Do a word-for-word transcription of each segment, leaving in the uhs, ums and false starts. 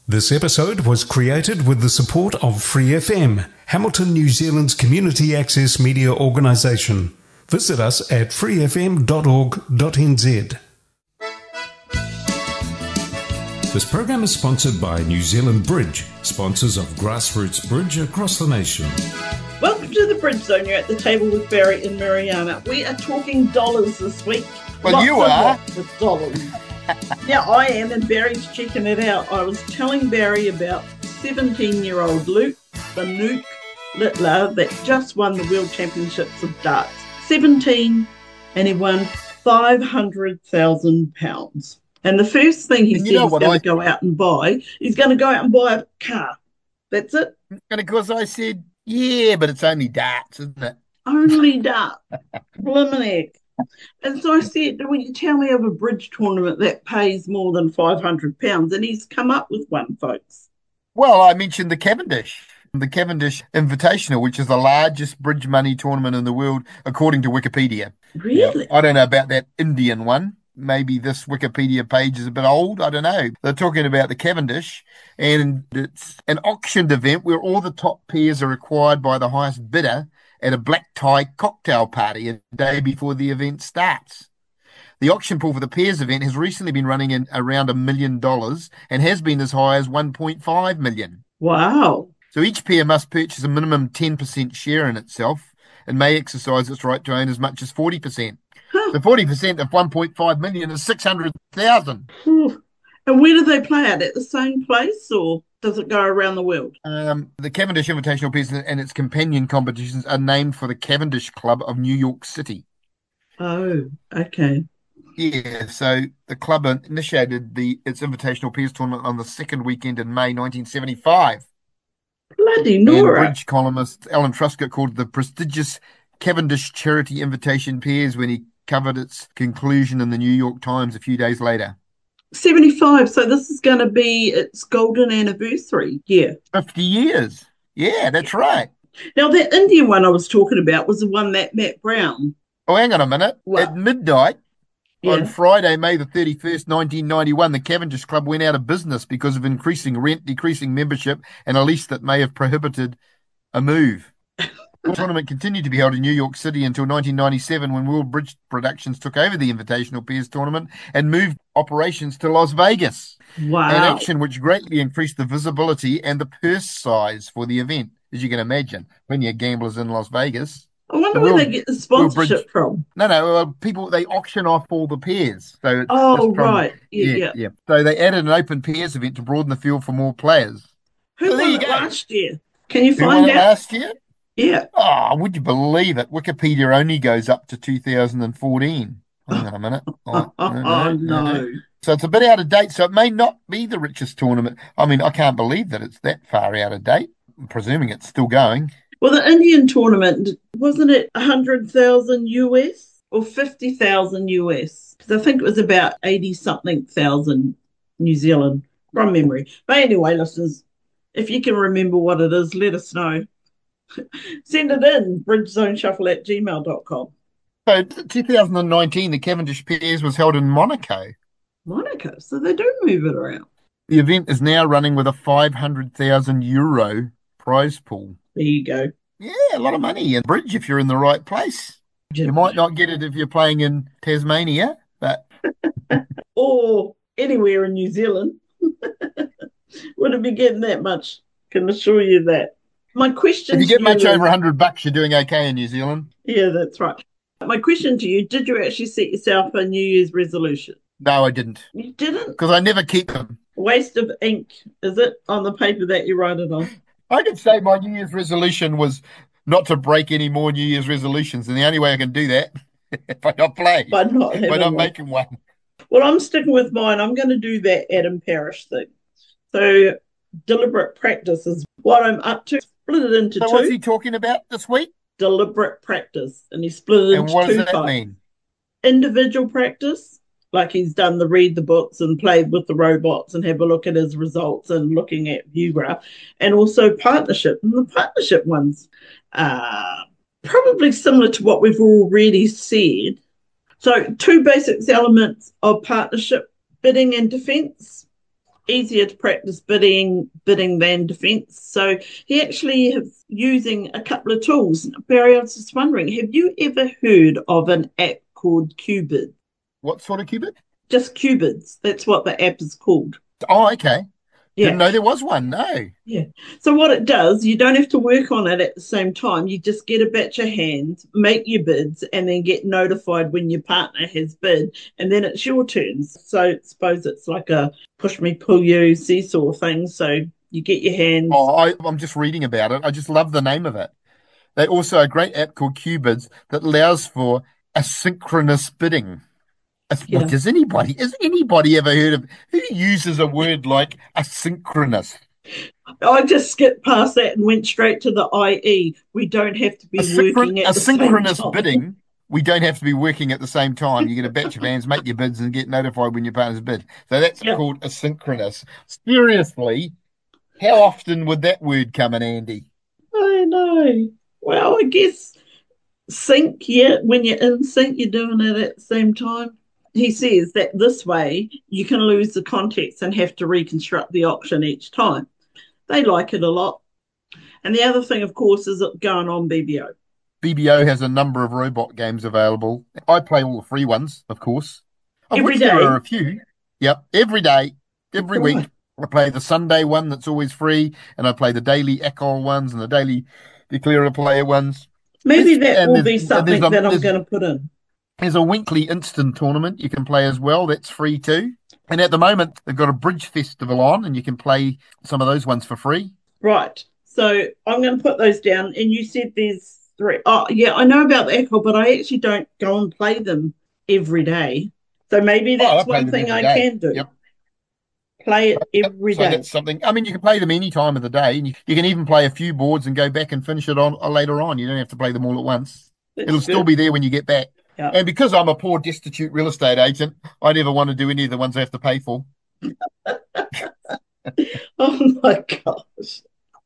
This episode was created with the support of Free F M, Hamilton, New Zealand's community access media organisation. Visit us at free f m dot org dot n z. This program is sponsored by New Zealand Bridge, sponsors of grassroots bridge across the nation. Welcome to the Bridge Zone. You're at the table with Barry and Mariana. We are talking dollars this week. Well, Lots you of are. lots of dollars. Yeah, I am, and Barry's checking it out. I was telling Barry about seventeen-year-old Luke Fanuc Littler that just won the World Championships of Darts. seventeen, and he won five hundred thousand pounds. And the first thing he And said you know he's what going I- to go out and buy, he's going to go out and buy a car. That's it. And of course I said, yeah, but it's only darts, isn't it? Only dart. Blimey. And so I said, will you tell me of a bridge tournament that pays more than five hundred pounds? And he's come up with one, folks. Well, I mentioned the Cavendish, the Cavendish Invitational, which is the largest bridge money tournament in the world, according to Wikipedia. Really? Now, I don't know about that Indian one. Maybe this Wikipedia page is a bit old. I don't know. They're talking about the Cavendish, and it's an auctioned event where all the top pairs are acquired by the highest bidder at a black tie cocktail party a day before the event starts. The auction pool for the pairs event has recently been running in around a million dollars and has been as high as one point five million. Wow. So each pair must purchase a minimum ten percent share in itself and may exercise its right to own as much as forty percent. Huh. So forty percent of one point five million is six hundred thousand. Whew. And where do they play it? At the same place, or does it go around the world? Um, the Cavendish Invitational Pairs and its companion competitions are named for the Cavendish Club of New York City. Oh, okay. Yeah, so the club initiated the its Invitational Pairs tournament on the second weekend in May nineteen seventy-five. Bloody And Nora. bridge columnist Alan Truscott called it the prestigious Cavendish Charity Invitation Pairs when he covered its conclusion in the New York Times a few days later. seventy-five. So this is going to be its golden anniversary. Yeah. fifty years. Yeah, that's right. Now, that Indian one I was talking about was the one that Matt Brown. Oh, hang on a minute. What? At midnight on Yeah. Friday, May the thirty-first, nineteen ninety-one, the Cavendish Club went out of business because of increasing rent, decreasing membership, and a lease that may have prohibited a move. The tournament continued to be held in New York City until nineteen ninety-seven, when World Bridge Productions took over the Invitational Pairs tournament and moved operations to Las Vegas. Wow. An action which greatly increased the visibility and the purse size for the event, as you can imagine, when you're gamblers in Las Vegas. I wonder the where World- they get the World Bridge- sponsorship from. No, no, uh, people, they auction off all the pairs. So it's, Oh, it's from- right. Yeah, yeah. So they added an open pairs event to broaden the field for more players. Who So there won you it go. last year? Can you Who won find it out? last year? Yeah. Oh, would you believe it? Wikipedia only goes up to two thousand fourteen. Hang on a minute. Oh, oh, oh, no. So it's a bit out of date. So it may not be the richest tournament. I mean, I can't believe that it's that far out of date. I'm presuming it's still going. Well, the Indian tournament, wasn't it one hundred thousand U S or fifty thousand U S? Because I think it was about eighty-something thousand New Zealand from memory. But anyway, listeners, if you can remember what it is, let us know. Send it in, bridgezone at gmail dot com. So two thousand nineteen, the Cavendish Pairs was held in Monaco. Monaco, so they do move it around. The event is now running with a five hundred thousand euro prize pool. There you go. Yeah, a lot of money in bridge if you're in the right place. You might not get it if you're playing in Tasmania, but Or anywhere in New Zealand. Wouldn't be getting that much, can assure you that. My question if you to get much is- over one hundred bucks, you're doing okay in New Zealand. Yeah, that's right. My question to you, did you actually set yourself a New Year's resolution? No, I didn't, You didn't? because I never keep them. Waste of ink, is it, on the paper that you write it on? I could say my New Year's resolution was not to break any more New Year's resolutions, and the only way I can do that if I not playing, By not having by not one. making one. Well, I'm sticking with mine. I'm going to do that Adam Parrish thing. So deliberate practice is what I'm up to. Split it into So two. what's he talking about this week? Deliberate practice. And he split it And into what does two that types. mean? Individual practice, like he's done the read the books and played with the robots and have a look at his results and looking at ViewGraph, and also partnership. And the partnership ones are probably similar to what we've already said. So two basic elements of partnership: bidding and defence. easier to practice bidding bidding than defence. So he actually is using a couple of tools. Barry, I was just wondering, have you ever heard of an app called Qbid? What sort of qubit? Just Qbids. That's what the app is called. Oh, okay. Yeah. Didn't know there was one. No. Yeah. So what it does, you don't have to work on it at the same time. You just get a batch of hands, make your bids, and then get notified when your partner has bid, and then it's your turn. So I suppose it's like a push me, pull you seesaw thing. So you get your hands. Oh, I, I'm just reading about it. I just love the name of it. They also a great app called Qbids that allows for asynchronous bidding. Yeah. What, does anybody, has anybody ever heard of, who uses a word like asynchronous? I just skipped past that and went straight to the I E. We don't have to be Asynchron- working at the same asynchronous time. bidding. We don't have to be working at the same time. You get a batch of hands, make your bids, and get notified when your partner's bid. So that's Yep. called asynchronous. Seriously, how often would that word come in handy? I know. Well, I guess sync, yeah, when you're in sync, you're doing it at the same time. He says that this way you can lose the context and have to reconstruct the auction each time. They like it a lot. And the other thing, of course, is it going on B B O. B B O has a number of robot games available. I play all the free ones, of course. Of Every which day? there are a few. Yep, every day, every Right. week. I play the Sunday one that's always free, and I play the daily Ecol ones and the daily Declare Player ones. Maybe It's- that and will there's- be and something there's a- that I'm there's- going to put in. There's a Winkley Instant tournament you can play as well. That's free too. And at the moment, they've got a bridge festival on, and you can play some of those ones for free. Right. So I'm going to put those down. And you said there's three. Oh, yeah, I know about the Echo, but I actually don't go and play them every day. So maybe Oh, I that's play one them thing I every day. can do. Yep. Play it every So day. that's something. I mean, you can play them any time of the day, and you, you can even play a few boards and go back and finish it on uh, later on. You don't have to play them all at once. That's It'll still good. be there when you get back. Yeah. And because I'm a poor, destitute real estate agent, I never want to do any of the ones I have to pay for. Oh my gosh.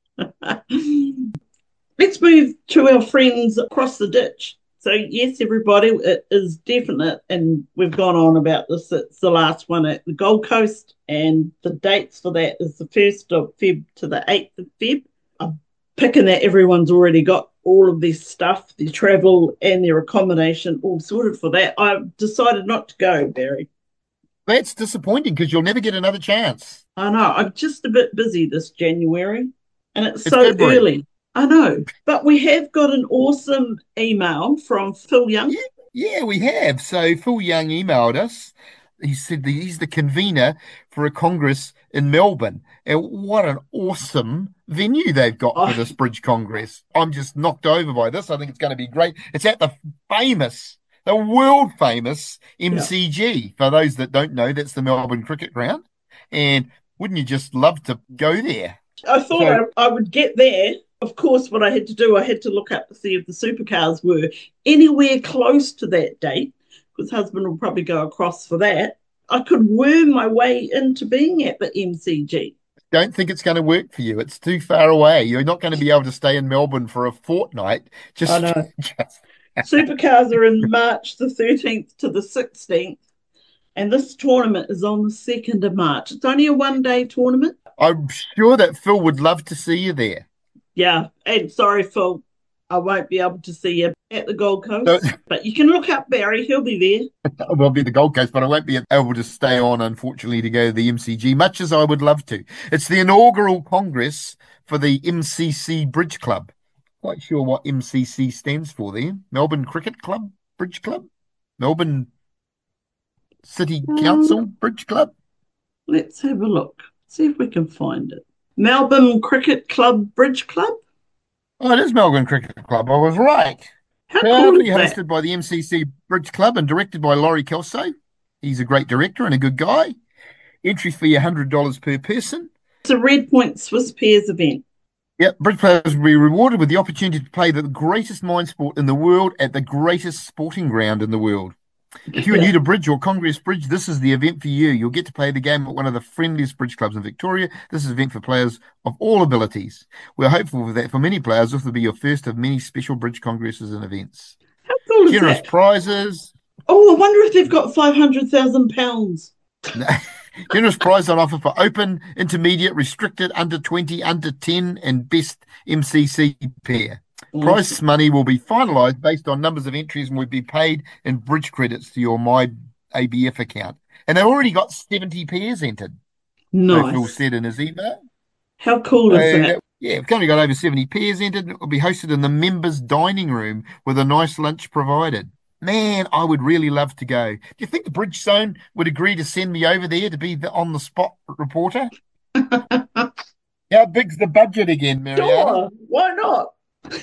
Let's move to our friends across the ditch. So, yes, everybody, it is definite, and we've gone on about this. It's the last one at the Gold Coast, and the dates for that is the first of February to the eighth of February. I'm picking that everyone's already got all of their stuff, their travel, and their accommodation all sorted for that. I've decided not to go, Barry. That's disappointing because you'll never get another chance. I know. I'm just a bit busy this January, and it's, It's so February. early. I know. But we have got an awesome email from Phil Young. Yeah, yeah, we have. So Phil Young emailed us. He said that he's the convener for a congress in Melbourne. And what an awesome venue they've got Oh. for this Bridge Congress. I'm just knocked over by this. I think it's going to be great. It's at the famous, the world famous M C G. For those that don't know, that's the Melbourne Cricket Ground. And wouldn't you just love to go there? I thought So- I, I would get there. Of course, what I had to do, I had to look up to see if the supercars were anywhere close to that date, because husband will probably go across for that. I could worm my way into being at the M C G. Don't think it's going to work for you. It's too far away. You're not going to be able to stay in Melbourne for a fortnight. Just, I know. just Supercars are in March the thirteenth to the sixteenth, and this tournament is on the second of March. It's only a one-day tournament. I'm sure that Phil would love to see you there. Yeah, and sorry, Phil, I won't be able to see you at the Gold Coast, No. but you can look up Barry. He'll be there. I'll be at the Gold Coast, but I won't be able to stay on, unfortunately, to go to the M C G, much as I would love to. It's the inaugural Congress for the M C C Bridge Club. Quite sure what M C C stands for there. Melbourne Cricket Club Bridge Club? Melbourne City Council Bridge Club? Let's have a look. See if we can find it. Melbourne Cricket Club Bridge Club. Oh, it is Melbourne Cricket Club. I was right. How cool Proudly is that? hosted by the M C C Bridge Club and directed by Laurie Kelso. He's a great director and a good guy. Entry fee one hundred dollars per person. It's a Red Point Swiss Pairs event. Yep, Bridge players will be rewarded with the opportunity to play the greatest mind sport in the world at the greatest sporting ground in the world. If you are new to Bridge or Congress Bridge, this is the event for you. You'll get to play the game at one of the friendliest bridge clubs in Victoria. This is an event for players of all abilities. We're hopeful that for many players, this will be your first of many special Bridge Congresses and events. How cool is Generous that? prizes. Oh, I wonder if they've got five hundred thousand pounds. Generous prize on offer for open, intermediate, restricted, under twenty, under ten, and best M C C pair. Awesome. Prize money will be finalised based on numbers of entries and will be paid in bridge credits to your My A B F account. And they've already got seventy pairs entered. Nice. So Phil said in his email. How cool is So that? that- Yeah, we've currently got over seventy pairs entered. It will be hosted in the members' dining room with a nice lunch provided. Man, I would really love to go. Do you think the Bridge Zone would agree to send me over there to be the on-the-spot reporter? How big's the budget again, Mariana? Sure, why not?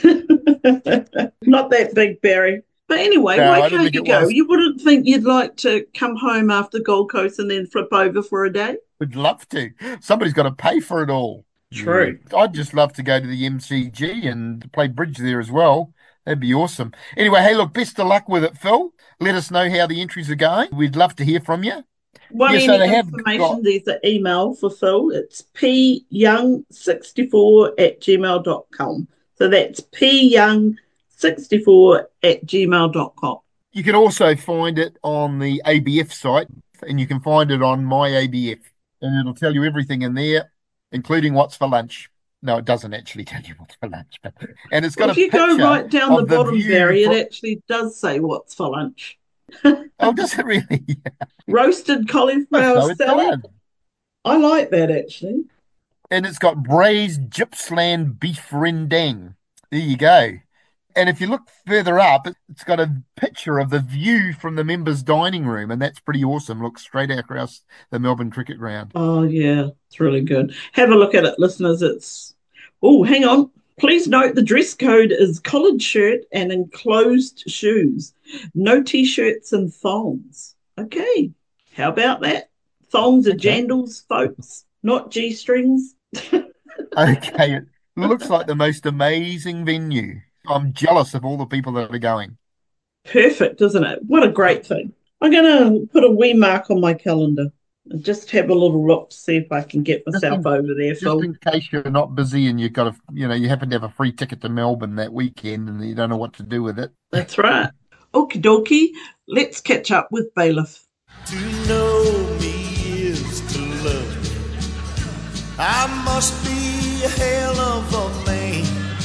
Not that big, Barry. But anyway, No, I why don't can't think you it go? was. You wouldn't think you'd like to come home after Gold Coast and then flip over for a day? Would love to. Somebody's got to pay for it all. True. Yeah. I'd just love to go to the M C G and play bridge there as well. That'd be awesome. Anyway, hey, look, best of luck with it, Phil. Let us know how the entries are going. We'd love to hear from you. Want Yeah, so any they have information? got- There's an email for Phil. It's p young sixty-four at gmail dot com. So that's p young sixty-four at gmail dot com. You can also find it on the A B F site, and you can find it on My A B F, and it'll tell you everything in there, including what's for lunch. No, it doesn't actually tell you what's for lunch, but and it's got Well, if a you go picture right down the of the bottom, view Barry, from- it actually does say what's for lunch. Oh, does it really? Roasted cauliflower So it salad. does. I like that actually. And it's got braised Gippsland beef rendang. There you go. And if you look further up, it's got a picture of the view from the members' dining room, and that's pretty awesome. Looks straight across the Melbourne Cricket Ground. Oh, yeah, it's really good. Have a look at it, listeners. It's, oh, hang on. Please note the dress code is collared shirt and enclosed shoes. No T-shirts and thongs. Okay, how about that? Thongs are Okay. jandals, folks, not G-strings. Okay, it looks like the most amazing venue. I'm jealous of all the people that are going. Perfect, isn't it? What a great thing. I'm going to put a wee mark on my calendar and just have a little look to see if I can get myself in- over there, Just Phil. in case you're not busy and you've got a, you know, you happen to have a free ticket to Melbourne that weekend and you don't know what to do with it. That's right. Okie dokie. Let's catch up with Bailiff. To know me is to love me. I must be a hell of a man.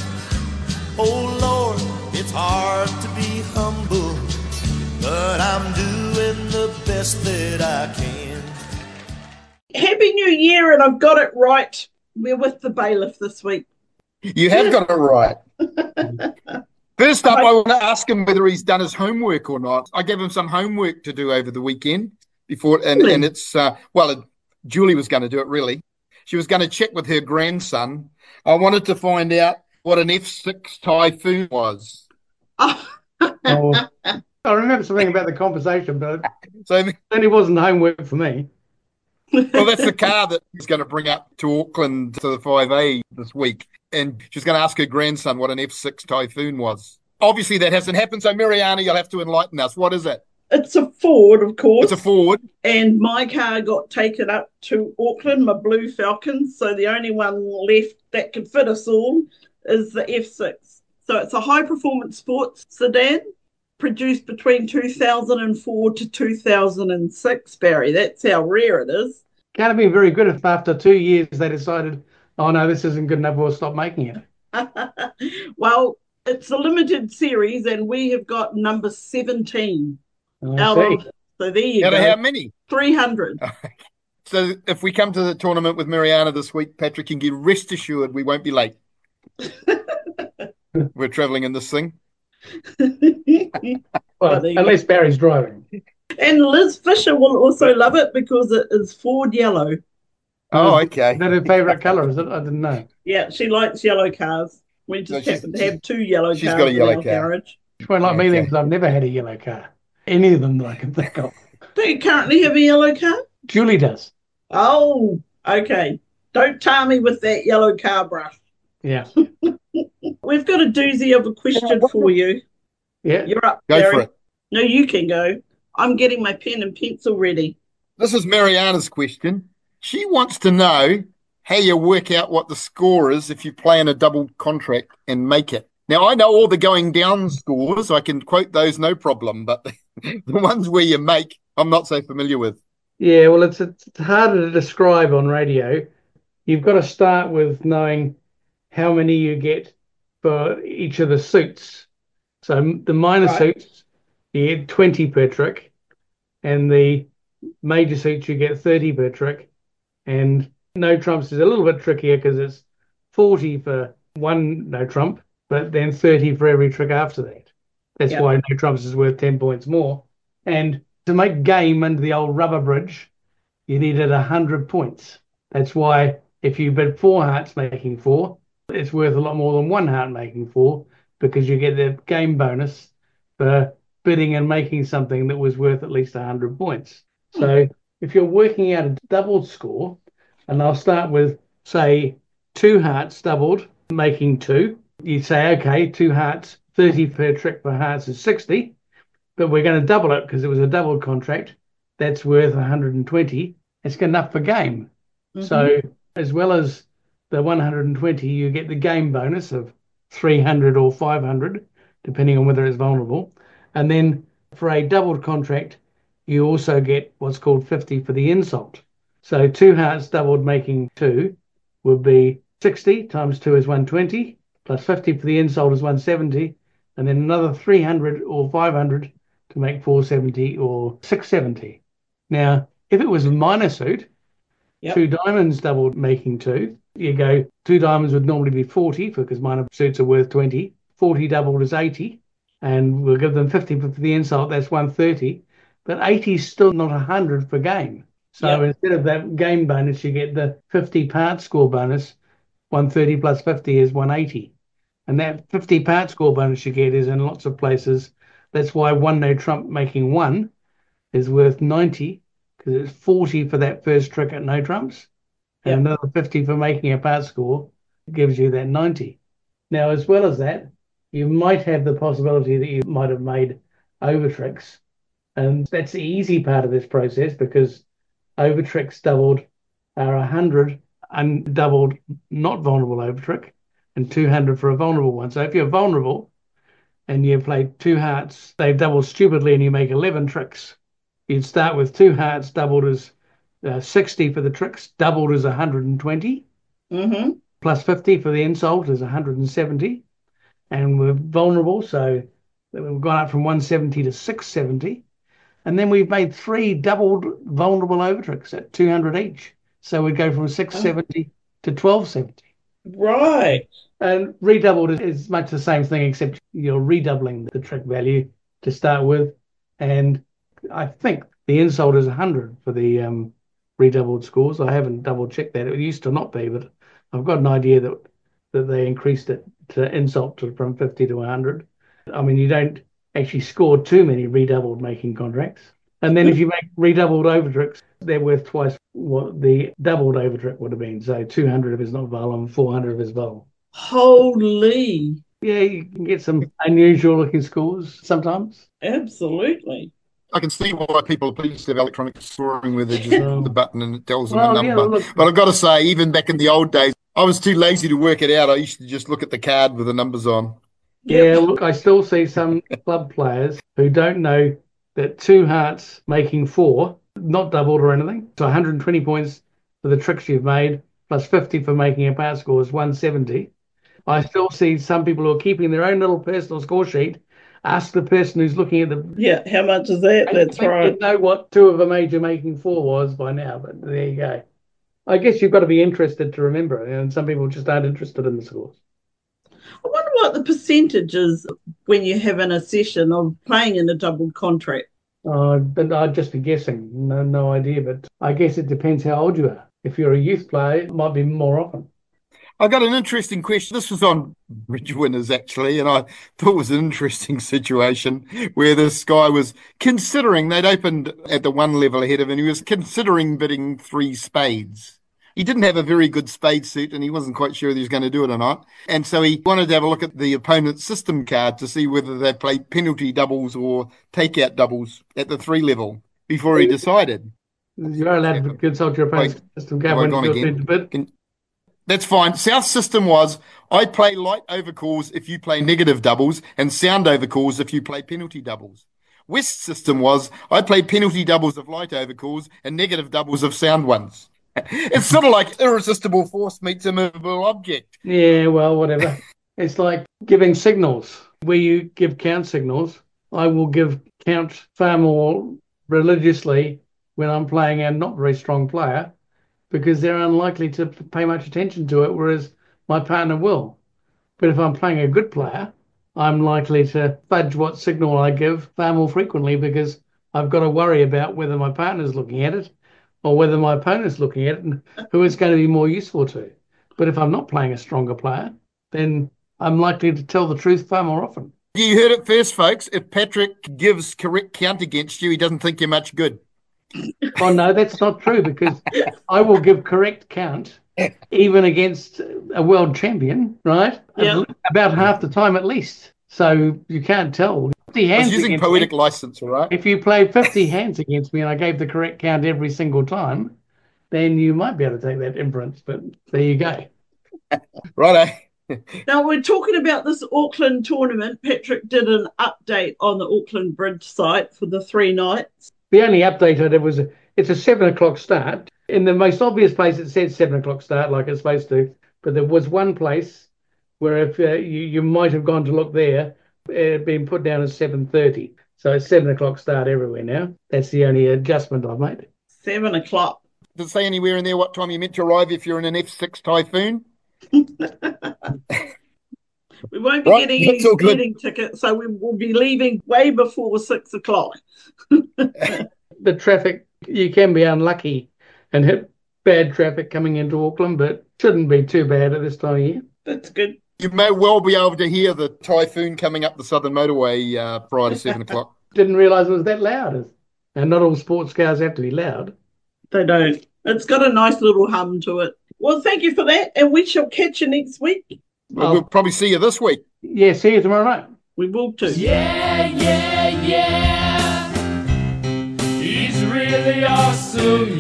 Oh Lord, it's hard to be humble, but I'm doing the best that I can. Happy New Year, and I've got it right. We're with the Bailiff this week. You have got it right. First up, I want to ask him whether he's done his homework or not. I gave him some homework to do over the weekend before, and, Really? and it's, uh, well, it, Julie was going to do it, really. She was going to check with her grandson. I wanted to find out what an F six Typhoon was. Oh, Oh, I remember something about the conversation, but So, it certainly wasn't homework for me. well, that's the car that he's going to bring up to Auckland to the five A this week. And she's going to ask her grandson what an F six Typhoon was. Obviously, that hasn't happened. So, Mariana, you'll have to enlighten us. What is it? it's a Ford, of course. It's a Ford. And my car got taken up to Auckland, my Blue Falcon. So the only one left that could fit us all is the F six. So it's a high-performance sports sedan produced between two thousand four to two thousand six, Barry. That's how rare it is. Can't have been very good if after two years they decided, oh no, this isn't good enough, we'll stop making it. Well, it's a limited series, and we have got number seventeen I out see. of. So there you Out of go. how many? three hundred. So if we come to the tournament with Mariana this week, Patrick, can get rest assured we won't be late. We're travelling in this thing. Well, there you unless Barry's driving. And Liz Fisher will also love it because it is Ford yellow. Oh, Is okay. that her favourite colour, is it? I didn't know. Yeah, she likes yellow cars. We just So she's- happen to have two yellow she's cars got a yellow in our car. garage. She won't like me then Okay. because I've never had a yellow car. Any of them that I can think of. Do you currently have a yellow car? Julie does. Oh, okay. Don't tar me with that yellow car brush. Yeah. We've got a doozy of a question for you. Yeah. You're up, Go Barry. for it. No, you can go. I'm getting my pen and pencil ready. This is Mariana's question. She wants to know how you work out what the score is if you play in a double contract and make it. Now, I know all the going down scores. I can quote those no problem, but the ones where you make, I'm not so familiar with. Yeah, well, it's, it's harder to describe on radio. You've got to start with knowing how many you get for each of the suits. So the minor Right. suits, you get twenty per trick, and the major suits, you get thirty per trick. And no trumps is a little bit trickier because it's forty for one no trump, but then thirty for every trick after that. That's Yep. why no trumps is worth ten points more. And to make game under the old rubber bridge, you needed one hundred points. That's why if you bid four hearts making four, it's worth a lot more than one heart making four, because you get the game bonus for bidding and making something that was worth at least one hundred points. So if you're working out a doubled score, and I'll start with, say, two hearts doubled, making two, you say, okay, two hearts, thirty per trick per hearts is sixty, but we're going to double it because it was a doubled contract. That's worth one hundred twenty. It's good enough for game. Mhm. So as well as the one hundred twenty, you get the game bonus of three hundred or five hundred, depending on whether it's vulnerable. And then for a doubled contract, you also get what's called fifty for the insult. So two hearts doubled making two would be sixty times two is one hundred twenty, plus fifty for the insult is one hundred seventy, and then another three hundred or five hundred to make four hundred seventy or six hundred seventy. Now, if it was a minor suit, Yep. two diamonds doubled making two, you go, two diamonds would normally be forty because minor suits are worth twenty. forty doubled is eighty, and we'll give them fifty for the insult, that's one hundred thirty. But eighty is still not one hundred for game. So Yep. instead of that game bonus, you get the fifty part score bonus. one hundred thirty plus fifty is one hundred eighty. And that fifty part score bonus you get is in lots of places. That's why one no trump making one is worth ninety, because it's forty for that first trick at no trumps, and Yep. another fifty for making a part score gives you that ninety. Now, as well as that, you might have the possibility that you might have made over tricks, and that's the easy part of this process because over tricks doubled are one hundred and doubled not vulnerable over trick, and two hundred for a vulnerable one. So if you're vulnerable and you played two hearts, they've doubled stupidly, and you make eleven tricks, you'd start with two hearts doubled as uh, sixty for the tricks, doubled as one hundred twenty, Mm-hmm. plus fifty for the insult is one hundred seventy. And we're vulnerable, so we've gone up from one hundred seventy to six hundred seventy. And then we've made three doubled vulnerable over tricks at two hundred each. So we'd go from six hundred seventy to twelve seventy. Right. And redoubled is, is much the same thing, except you're redoubling the trick value to start with. And I think the insult is one hundred for the um, redoubled scores. I haven't double checked that. It used to not be, but I've got an idea that that they increased it to insult to, from fifty to one hundred. I mean, you don't actually score too many redoubled making contracts. And then if you make redoubled over tricks, they're worth twice what the doubled over trick would have been. So two hundred if it's not vul and four hundred if it's vul. Holy. Yeah, you can get some unusual looking scores sometimes. Absolutely. I can see why people are pleased with electronic scoring, where they just hit the button and it tells them Well, a yeah, number. look, But I've got to say, even back in the old days, I was too lazy to work it out. I used to just look at the card with the numbers on. yeah, look, I still see some club players who don't know that two hearts making four, not doubled or anything. So one hundred twenty points for the tricks you've made, plus fifty for making a part score is one hundred seventy. I still see some people who are keeping their own little personal score sheet. Ask the person who's looking at the. Yeah. How much is that? I That's think right. you'd know what two of a major making four was by now, but there you go. I guess you've got to be interested to remember it, and some people just aren't interested in the scores. I wonder what the percentage is when you have in a session of playing in a doubled contract. Uh, but I'd just be guessing. No, no idea. But I guess it depends how old you are. If you're a youth player, it might be more often. I got an interesting question. This was on Bridge Winners, actually, and I thought it was an interesting situation where this guy was considering, they'd opened at the one level ahead of him, and he was considering bidding three spades. He didn't have a very good spade suit, and he wasn't quite sure if he was going to do it or not. And so he wanted to have a look at the opponent's system card to see whether they played penalty doubles or takeout doubles at the three level before he decided. You're allowed to consult your opponent's system card when gone you're again? to bid. Can- That's fine. South system was, I play light overcalls if you play negative doubles and sound overcalls if you play penalty doubles. West's system was I played penalty doubles of light over calls and negative doubles of sound ones. It's sort of like irresistible force meets immovable object. Yeah, well, whatever. It's like giving signals. Where you give count signals, I will give count far more religiously when I'm playing a not very strong player because they're unlikely to pay much attention to it, whereas my partner will. But if I'm playing a good player, I'm likely to fudge what signal I give far more frequently because I've got to worry about whether my partner's looking at it or whether my opponent's looking at it and who it's going to be more useful to. But if I'm not playing a stronger player, then I'm likely to tell the truth far more often. You heard it first, folks. If Patrick gives correct count against you, he doesn't think you're much good. Oh, no, that's not true because I will give correct count even against a world champion, right? Yeah. About half the time at least. So you can't tell. fifty hands I was using poetic me. license, all right? If you play fifty hands against me and I gave the correct count every single time, then you might be able to take that inference. But there you go. Righto. Now, we're talking about this Auckland tournament. Patrick did an update on the Auckland Bridge site for the three nights. The only update I did was a, it's a seven o'clock start. In the most obvious place, it said seven o'clock start like it's supposed to. But there was one place where if uh, you, you might have gone to look there, it had been put down as seven thirty. So it's seven o'clock start everywhere now. That's the only adjustment I've made. Seven o'clock. Does it say anywhere in there what time you're meant to arrive if you're in an F six Typhoon? We won't be right, getting any speeding tickets, so we will be leaving way before six o'clock. The traffic, you can be unlucky and hit bad traffic coming into Auckland, but shouldn't be too bad at this time of year. That's good. You may well be able to hear the typhoon coming up the Southern Motorway uh, prior to seven o'clock. Didn't realise it was that loud. And not all sports cars have to be loud. They don't. It's got a nice little hum to it. Well, thank you for that, and we shall catch you next week. Well, we'll probably see you this week. Yeah, see you tomorrow night. We will too. Yeah, yeah, yeah. He's really awesome,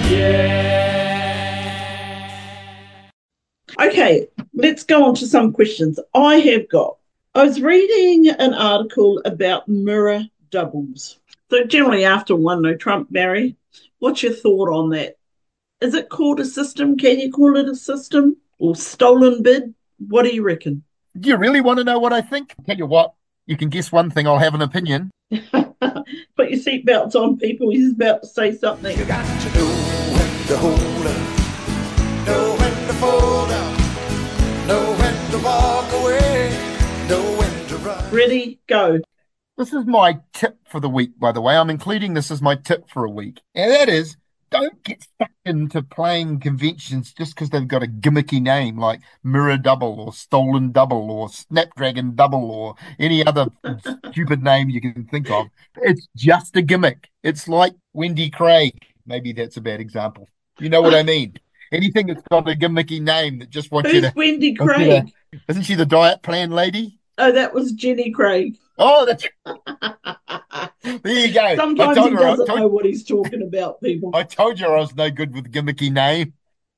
yeah. Okay, let's go on to some questions. I have got, I was reading an article about mirror doubles. So generally after one no Trump, Barry, what's your thought on that? Is it called a system? Can you call it a system? Or stolen bid? What do you reckon? Do you really want to know what I think? Tell you what, you can guess one thing, I'll have an opinion. Put your seatbelts on, people. He's about to say something. You got to know when to hold up, know when to fold up, know when to walk away, know when to run. Ready, go. This is my tip for the week, by the way. I'm including this as my tip for a week. And that is, don't get stuck into playing conventions just because they've got a gimmicky name like Mirror Double or Stolen Double or Snapdragon Double or any other stupid name you can think of. It's just a gimmick. It's like Wendy Craig. Maybe that's a bad example. You know what I mean? Anything that's got a gimmicky name that just wants Who's you to... Wendy Craig? To, isn't she the diet plan lady? Oh, that was Jenny Craig. Oh, that's... There you go. Sometimes he doesn't know what he's talking about, people. I told you I was no good with gimmicky name.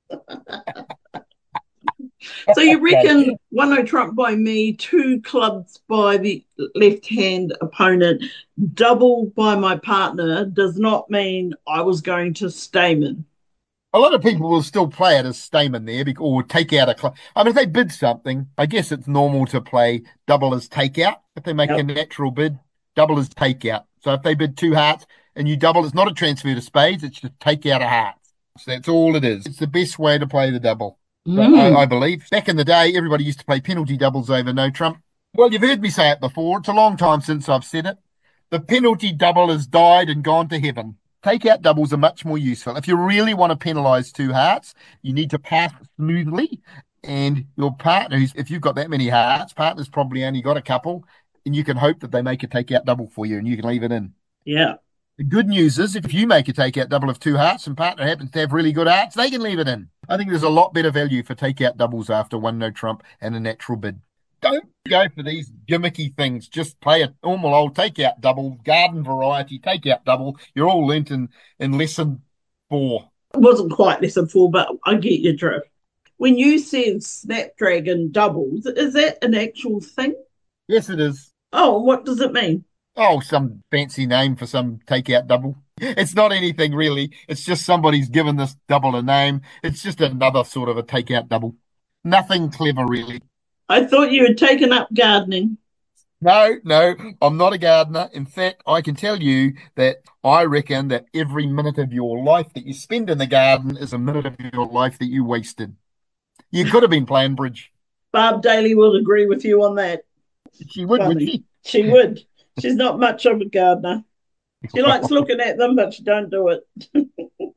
So you reckon one no Trump by me, two clubs by the left-hand opponent, double by my partner does not mean I was going to Stayman. A lot of people will still play it as Stayman there or take out a club. I mean, if they bid something, I guess it's normal to play double as takeout. If they make yep. a natural bid, double as takeout. So if they bid two hearts and you double, it's not a transfer to spades, it's just take out a heart. So that's all it is. It's the best way to play the double, mm. I, I believe. Back in the day, everybody used to play penalty doubles over no Trump. Well, you've heard me say it before. It's a long time since I've said it. The penalty double has died and gone to heaven. Take-out doubles are much more useful. If you really want to penalise two hearts, you need to pass smoothly. And your partner, if you've got that many hearts, partner's probably only got a couple, and you can hope that they make a take-out double for you and you can leave it in. Yeah. The good news is if you make a take-out double of two hearts and partner happens to have really good hearts, they can leave it in. I think there's a lot better value for take-out doubles after one no Trump and a natural bid. Don't go for these gimmicky things. Just play a normal old take-out double, garden variety take-out double. You're all learnt in, in lesson four. It wasn't quite lesson four, but I get your drift. When you said Snapdragon doubles, is that an actual thing? Yes, it is. Oh, what does it mean? Oh, some fancy name for some takeout double. It's not anything really. It's just somebody's given this double a name. It's just another sort of a takeout double. Nothing clever really. I thought you had taken up gardening. No, no, I'm not a gardener. In fact, I can tell you that I reckon that every minute of your life that you spend in the garden is a minute of your life that you wasted. You could have been playing bridge. Barb Daly will agree with you on that. She would, would Funny. she? She would. She's not much of a gardener. She likes looking at them, but she don't do it.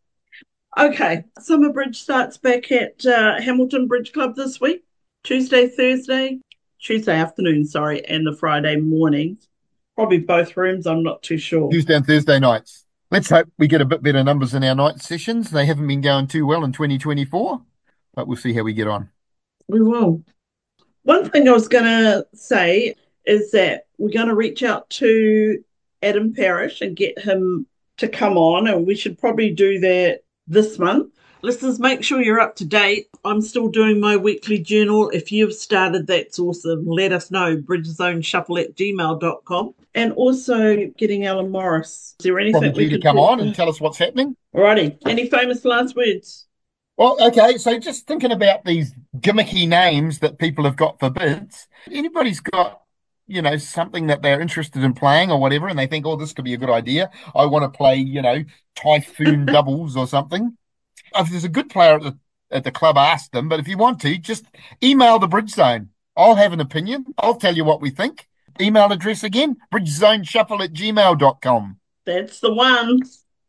Okay, summer bridge starts back at uh, Hamilton Bridge Club this week. Tuesday, Thursday, Tuesday afternoon, sorry, and the Friday morning. Probably both rooms, I'm not too sure. Tuesday and Thursday nights. Let's hope we get a bit better numbers in our night sessions. They haven't been going too well in twenty twenty-four, but we'll see how we get on. We will. One thing I was going to say is that we're going to reach out to Adam Parrish and get him to come on, and we should probably do that this month. Listeners, make sure you're up to date. I'm still doing my weekly journal. If you've started, that's awesome. Let us know. bridgezone at gmail dot com. And also getting Alan Morris. Is there anything Probably we to could come talk on to? and tell us what's happening. Alrighty. Any famous last words? Well, okay, so just thinking about these gimmicky names that people have got for bids, anybody's got, you know, something that they're interested in playing or whatever, and they think, oh, this could be a good idea. I want to play, you know, Typhoon doubles or something. If there's a good player at the, at the club, ask them. But if you want to, just email the Bridge Zone. I'll have an opinion. I'll tell you what we think. Email address again, bridgezoneshuffle at gmail dot com. That's the one.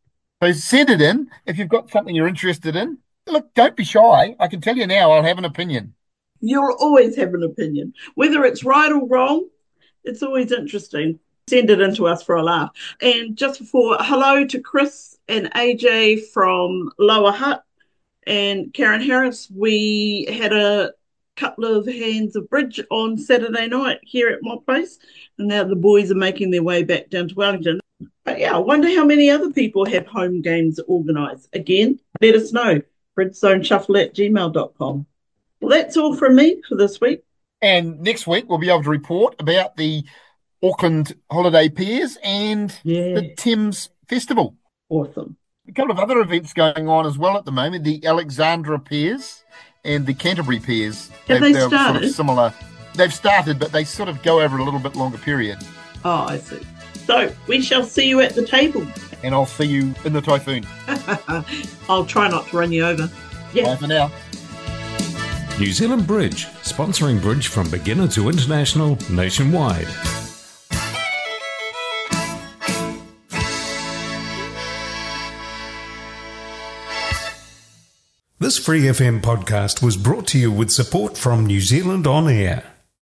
So send it in. If you've got something you're interested in, look, don't be shy. I can tell you now, I'll have an opinion. You'll always have an opinion. Whether it's right or wrong, it's always interesting. Send it in to us for a laugh. And just before, hello to Chris and A J from Lower Hutt and Karen Harris. We had a couple of hands of bridge on Saturday night here at my place, and now the boys are making their way back down to Wellington. But yeah, I wonder how many other people have home games organised. Again, let us know. bridgezoneshuffle at gmail dot com. Well, that's all from me for this week. And next week, we'll be able to report about the Auckland Holiday Piers and Yeah. the Thames Festival. Awesome. A couple of other events going on as well at the moment, the Alexandra Piers and the Canterbury Piers. Have they they're sort started? of similar. They've started, but they sort of go over a little bit longer period. Oh, I see. So we shall see you at the table. And I'll see you in the Typhoon. I'll try not to run you over. Yeah. Bye for now. New Zealand Bridge, sponsoring bridge from beginner to international nationwide. This Free F M podcast was brought to you with support from New Zealand On Air.